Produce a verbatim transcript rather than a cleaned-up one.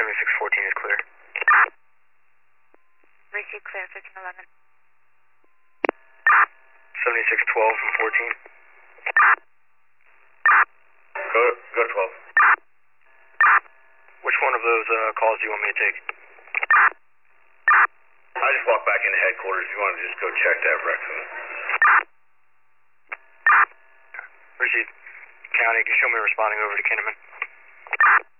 seventy-six fourteen is clear. Receive clear, fifteen eleven. seventy-six twelve from fourteen. Go, go twelve. Which one of those uh, calls do you want me to take? I just walked back into headquarters. You want to just go check that wreck for me? Receive. County, can you show me responding over to Kinnaman?